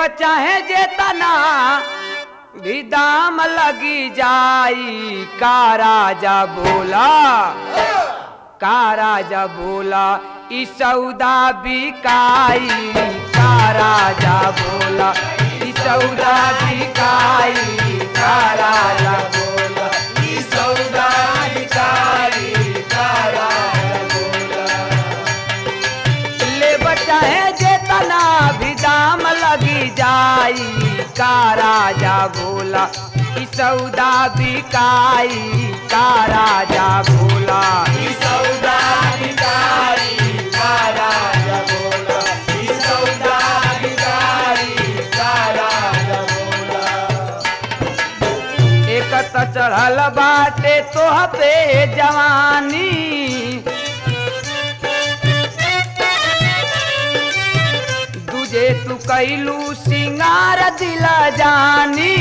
चाहे जेतना भी दाम लगी जाई का राजा बोला ई सौदा बिकाई का राजा बोला ई सौदा बिकाई का राजा बोला ई सौदा बिकाई का राजा बोला ले चाहे जेतना भी दाम लगी जाई का राजा बोला ई सौदा बिकाई का राजा बोला ई सौदा बिकाई का राजा बोला ई सौदा बिकाई का राजा बोला एक त चढ़ल बाटे तोह पे जवानी दूजे तू कैलू सिंगार दिला जानी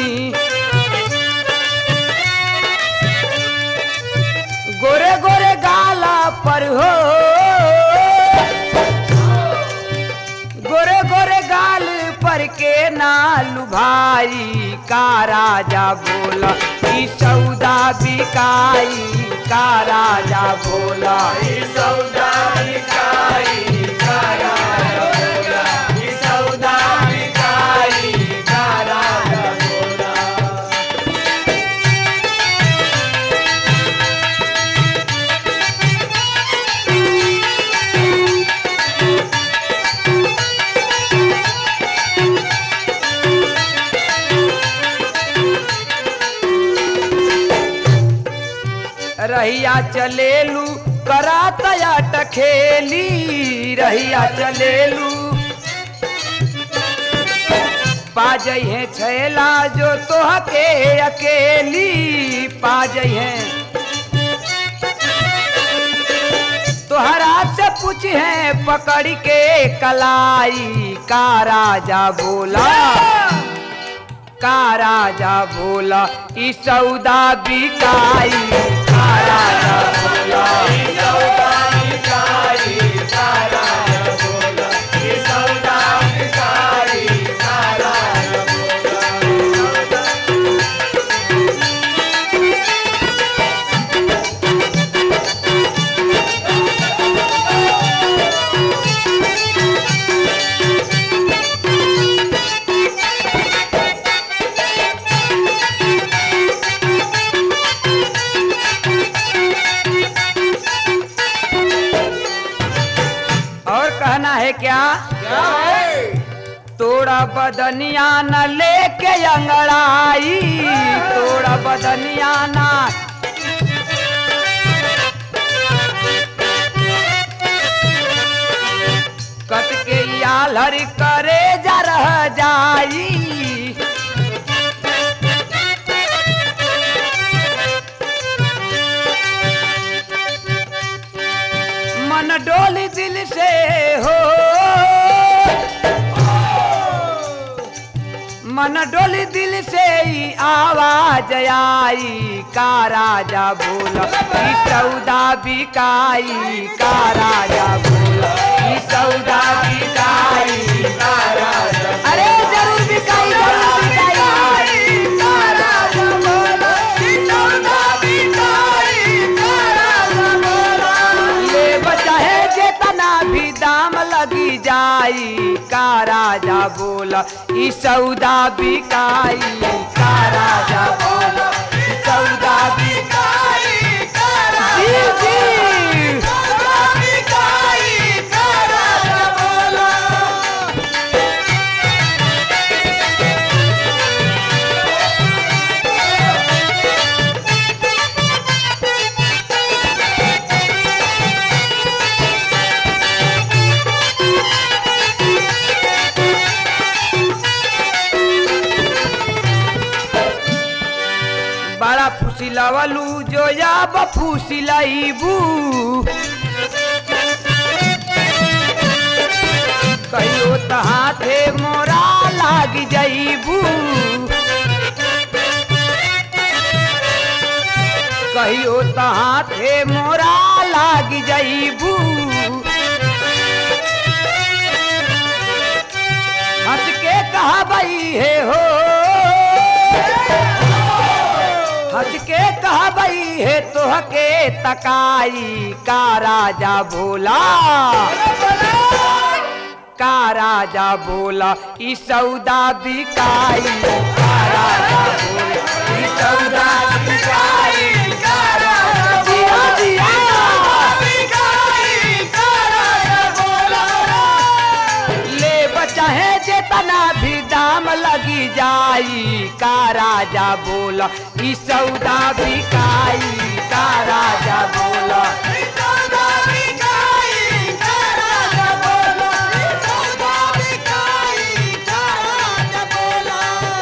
गोरे गोरे गाला पर हो गोरे गोरे गाल पर के नालू भाई का राजा बोला ई सौदा बिकाई का राजा बोला ई सौदा बिकाई का राजा बोला ई सौदा बिकाई का राजा बोला रहिया चलेलू करातया टखेली रहिया चलेलू पा जइहे छैला जो तोह के अकेली पा जइहे तोहरा से पूछे पकड़ के कलाई का राजा बोला का राजा बोला ई सौदा बिकाई का राजा बोला ई सौदा बिकाई का राजा बोला ई सौदा बिकाई का राजा बोला है क्या तोड़ा बदनिया न लेके अंगड़ाई तोड़ा बदनिया न कट के यालर करे जा रह जाई मन डोली दिल से हो मन डोली दिल से ही आवाज आई का राजा बोला ई सौदा बिकाई का राजा बोला ई सौदा बिकाई का राजा अरे जरूर बिकाई का राजा बोला ई सौदा बिकाई का राजा बोला ले बचाहे जेतना भी दाम लगी जाई का राजा बोला ई सौदा बिकाई का राजा बोला ई सौदा बिकाई का राजा जी सौदा बिकाई का राजा बोला बड़ा फुसिलवलू जो या बफुसिलैबू कहियो तहाथे मोरा लाग जईबू कहियो तहाथे मोरा लाग जईबू हंस के कहबई है हो, हंस के कहबई है तोहके तकाई का राजा बोला, का राजा बोला ई सौदा बिकाई, का राजा बोला ई सौदा बिकाई, का राजा बोला ई सौदा बिकाई, का राजा बोला। ले बचाहे जेतना भी दाम लगी जाई, का राजा बोला ई सौदा बिकाई, का राजा बोला ई सौदा बिकाई, का राजा बोला ई सौदा बिकाई, का राजा बोला।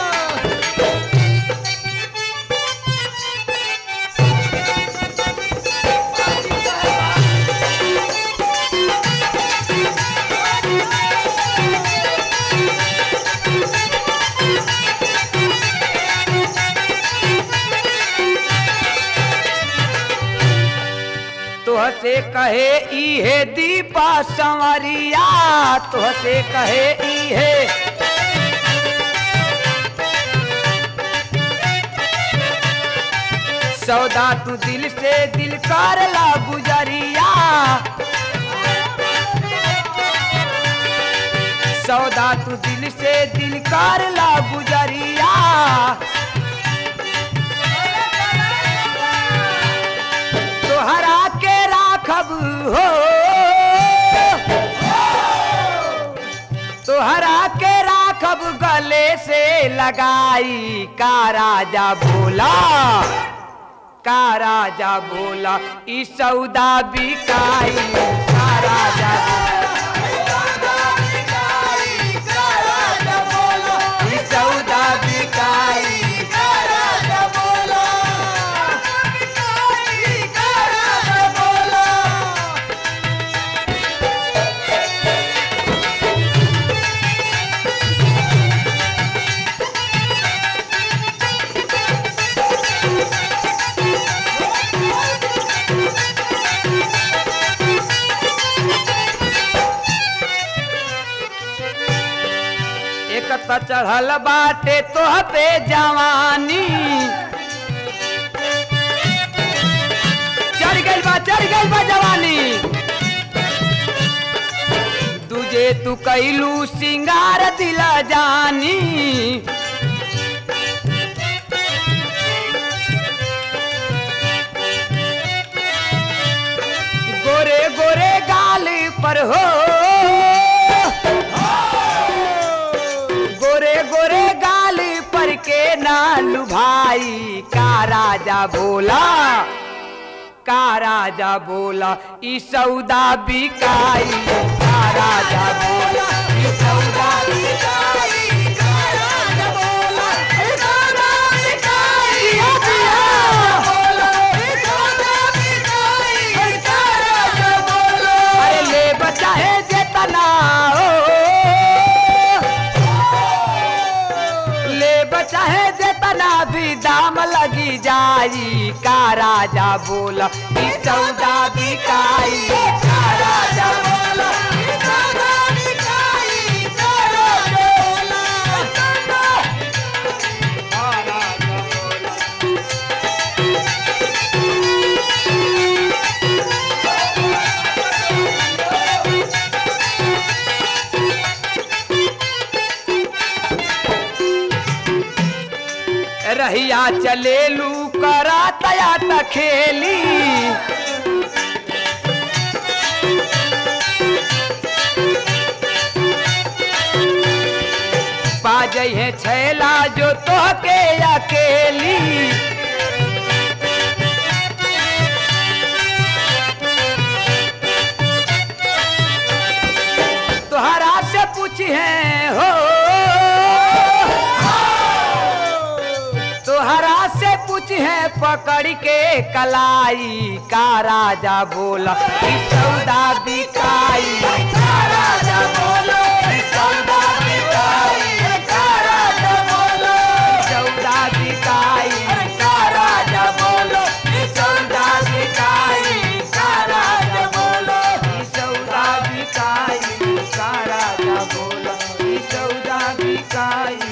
तुहसे कहे इहे दीपा संवरिया, तुहसे कहे इहे सौदा तू दिल से दिल कर ला गुजरिया, सौदा तू दिल से दिल कर ला गुजरिया। तोहरा के राखब हो, तोहरा के राखब गले से लगाई, का राजा बोला, का राजा बोला ई सौदा बिकाई, का राजा ई सौदा बिकाई, का राजा बोला का राजा बोला। एक त चढ़ल बाटे तोह पे जवानी, चढ़ गइल बा जवानी। तुझे तू कैलू सिंगार दिला जानी, गोरे गोरे गाल पर हो, गोरे गोरे गाल पर के नालू भाई, का राजा बोला, का राजा बोला ई सौदा बिकाई, का राजा बोला ई सौदा बिकाई, का राजा बोला ई सौदा बिकाई, का बोला ई सौदा बिकाई, का राजा बोला। अरे ले बचा है जेतना हो, ले बचा है जेतना भी दाम लगी जाई, का राजा बोला ई सौदा बिकाई, का राजा बोला ई सौदा बिकाई, का राजा बोला का राजा बोला। रहिया चलेलू करा तया खेली, पा जइहे छैला जो तोहके अकेली। तोहरा से पूछे हो, तोहरा से पूछे पकड़ के कलाई, का राजा बोला ई सौदा बिकाई, का राजा बोला ई सौदा बिकाई, का राजा बोला ई सौदा बिकाई, का राजा बोला ई सौदा बिकाई, का राजा बोला ई सौदा बिकाई, का राजा बोला ई सौदा बिकाई। बिकाई